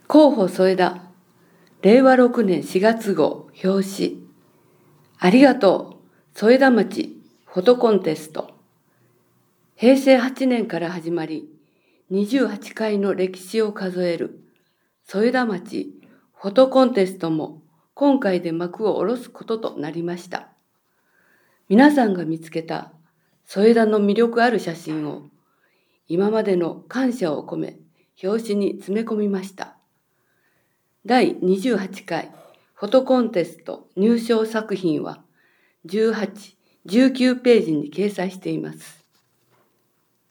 候補添田、令和6年4月号表紙。ありがとう、添田町フォトコンテスト。平成8年から始まり、28回の歴史を数える添田町フォトコンテストも今回で幕を下ろすこととなりました。皆さんが見つけた添田の魅力ある写真を今までの感謝を込め表紙に詰め込みました。第28回フォトコンテスト入賞作品は18、19ページに掲載しています。